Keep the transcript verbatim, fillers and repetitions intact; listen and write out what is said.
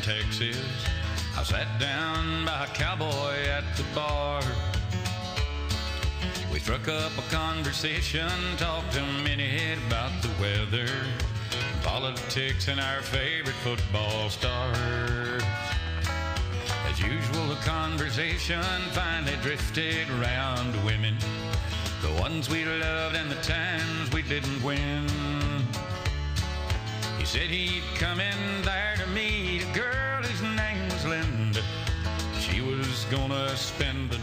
Texas. I sat down by a cowboy at the bar. We struck up a conversation, talked a minute about the weather, politics, and our favorite football stars. As usual, the conversation finally drifted around to women, the ones we loved and the times we didn't win. He said he'd come in there to meet a girl whose name was Linda. She was gonna spend the